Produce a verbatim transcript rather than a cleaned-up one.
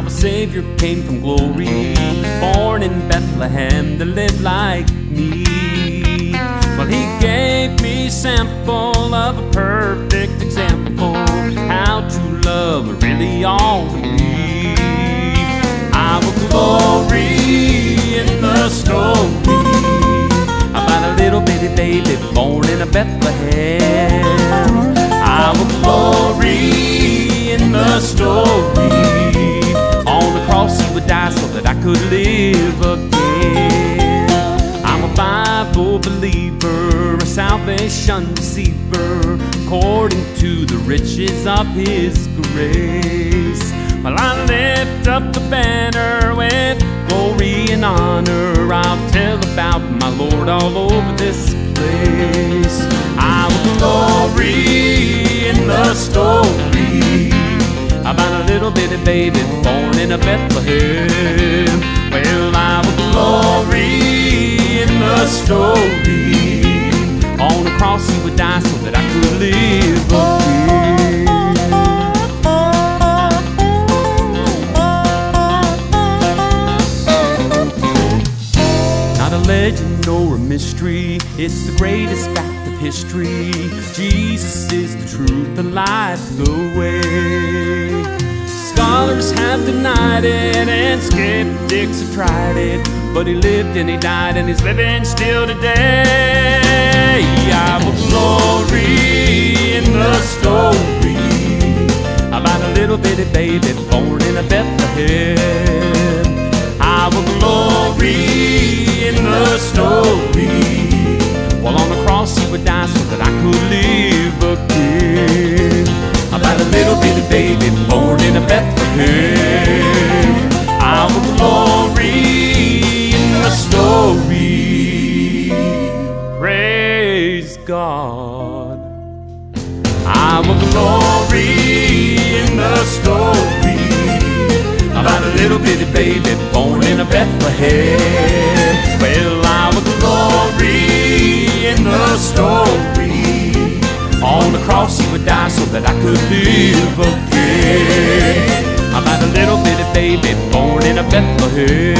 Our Savior came from glory, born in Bethlehem to live like me. Well, he gave me sample of a perfect example, how true love really ought to be. I will glory in the story about a little bitty baby born in a Bethlehem. I will glory in the story. On the cross he would die so that I could live again. I'm a Bible believer, a salvation receiver, according to the riches of his grace. Well, I lift up the banner with glory and honor. I'll tell about my Lord all over this place. I will glory in the story about a little bitty baby born in a Bethlehem. Well, I will glory in the story. On the cross he would die so that I could live again. Not a legend or a mystery, it's the greatest fact of history. Jesus is the truth, the life, the way. Scholars have denied it and skeptics have tried it, but he lived and he died and he's living still today. I will glory in the story about a little bitty baby born in a Bethlehem. I will glory in the story. While on the cross he would die so that I could live again. About a little bitty baby born in a Bethlehem. I will glory in the story. Praise God. I will glory in the story about a little bitty baby born in a Bethlehem. Well, I will glory in the story. On the cross he would die so that I could live again. About a little bitty baby born in a Bethlehem.